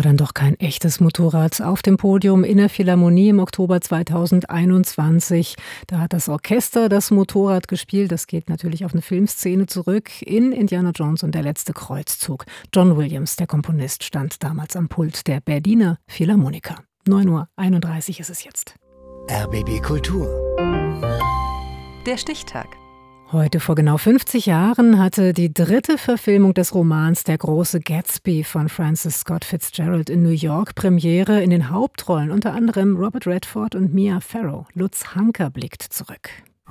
war dann doch kein echtes Motorrad auf dem Podium in der Philharmonie im Oktober 2021. Da hat das Orchester das Motorrad gespielt. Das geht natürlich auf eine Filmszene zurück in Indiana Jones und der letzte Kreuzzug. John Williams, der Komponist, stand damals am Pult der Berliner Philharmoniker. 9:31 Uhr ist es jetzt. RBB Kultur. Der Stichtag. Heute vor genau 50 Jahren hatte die dritte Verfilmung des Romans Der große Gatsby von Francis Scott Fitzgerald in New York Premiere. In den Hauptrollen unter anderem Robert Redford und Mia Farrow. Lutz Hanker blickt zurück.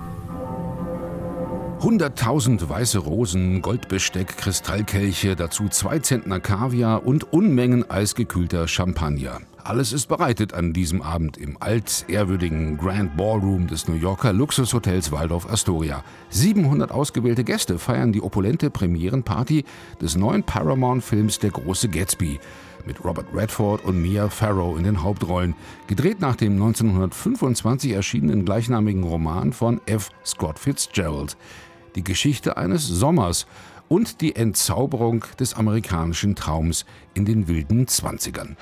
100.000 weiße Rosen, Goldbesteck, Kristallkelche, dazu 2 Zentner Kaviar und Unmengen eisgekühlter Champagner. Alles ist bereitet an diesem Abend im altehrwürdigen Grand Ballroom des New Yorker Luxushotels Waldorf Astoria. 700 ausgewählte Gäste feiern die opulente Premierenparty des neuen Paramount-Films Der große Gatsby mit Robert Redford und Mia Farrow in den Hauptrollen, gedreht nach dem 1925 erschienenen gleichnamigen Roman von F. Scott Fitzgerald. Die Geschichte eines Sommers und die Entzauberung des amerikanischen Traums in den wilden 20ern.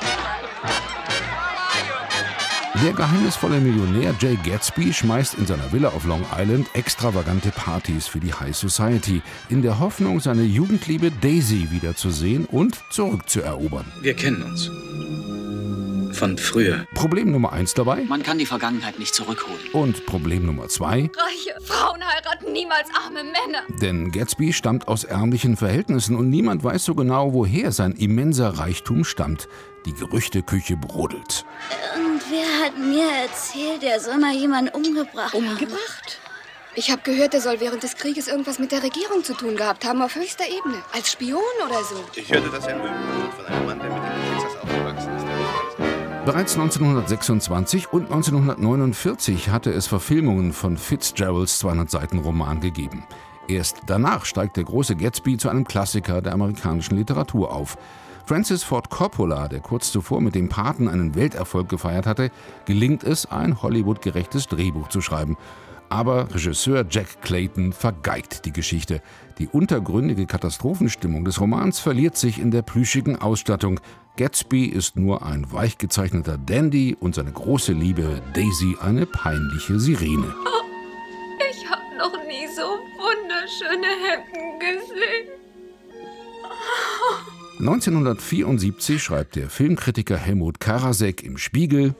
Der geheimnisvolle Millionär Jay Gatsby schmeißt in seiner Villa auf Long Island extravagante Partys für die High Society, in der Hoffnung, seine Jugendliebe Daisy wiederzusehen und zurückzuerobern. Wir kennen uns. Von früher. Problem Nummer 1 dabei. Man kann die Vergangenheit nicht zurückholen. Und Problem Nummer 2. Reiche Frauen heiraten niemals arme Männer. Denn Gatsby stammt aus ärmlichen Verhältnissen und niemand weiß so genau, woher sein immenser Reichtum stammt. Die Gerüchteküche brodelt. Irgendwer hat mir erzählt, er soll mal jemanden umgebracht haben. Umgebracht? Ich habe gehört, er soll während des Krieges irgendwas mit der Regierung zu tun gehabt haben, auf höchster Ebene. Als Spion oder so. Ich hörte, dass er in Rügen wohnt von einem Mann, der mit ihm in Texas aufgewachsen ist. Bereits 1926 und 1949 hatte es Verfilmungen von Fitzgeralds 200-Seiten-Roman gegeben. Erst danach steigt der große Gatsby zu einem Klassiker der amerikanischen Literatur auf. Francis Ford Coppola, der kurz zuvor mit dem Paten einen Welterfolg gefeiert hatte, gelingt es, ein Hollywood-gerechtes Drehbuch zu schreiben. Aber Regisseur Jack Clayton vergeigt die Geschichte. Die untergründige Katastrophenstimmung des Romans verliert sich in der plüschigen Ausstattung. Gatsby ist nur ein weich gezeichneter Dandy und seine große Liebe Daisy eine peinliche Sirene. Oh, ich habe noch nie so wunderschöne Hemden gesehen. 1974 schreibt der Filmkritiker Helmut Karasek im Spiegel: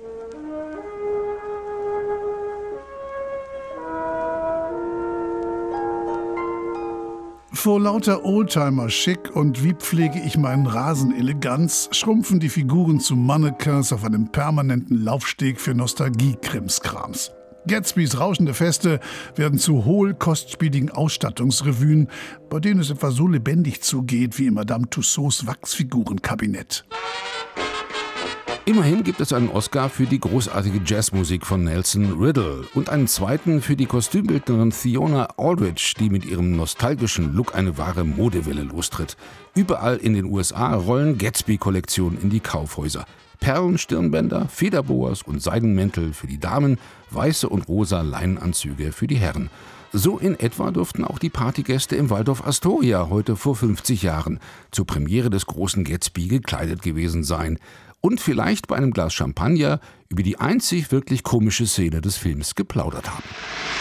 Vor lauter Oldtimer-Schick und wie pflege ich meinen Rasen Eleganz, schrumpfen die Figuren zu Mannequins auf einem permanenten Laufsteg für Nostalgie-Krimskrams. Gatsbys rauschende Feste werden zu hohl kostspieligen Ausstattungsrevuen, bei denen es etwa so lebendig zugeht wie in Madame Tussauds Wachsfigurenkabinett. Immerhin gibt es einen Oscar für die großartige Jazzmusik von Nelson Riddle und einen zweiten für die Kostümbildnerin Fiona Aldridge, die mit ihrem nostalgischen Look eine wahre Modewelle lostritt. Überall in den USA rollen Gatsby-Kollektionen in die Kaufhäuser. Perlenstirnbänder, Federboas und Seidenmäntel für die Damen, weiße und rosa Leinenanzüge für die Herren. So in etwa durften auch die Partygäste im Waldorf Astoria heute vor 50 Jahren zur Premiere des großen Gatsby gekleidet gewesen sein. Und vielleicht bei einem Glas Champagner über die einzig wirklich komische Szene des Films geplaudert haben.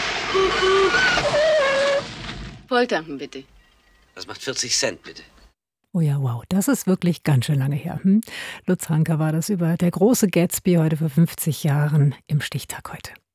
Volltanken bitte. Das macht 40 Cent, bitte. Oh ja, wow, das ist wirklich ganz schön lange her. Lutz Hanker war das über Der große Gatsby heute vor 50 Jahren im Stichtag heute.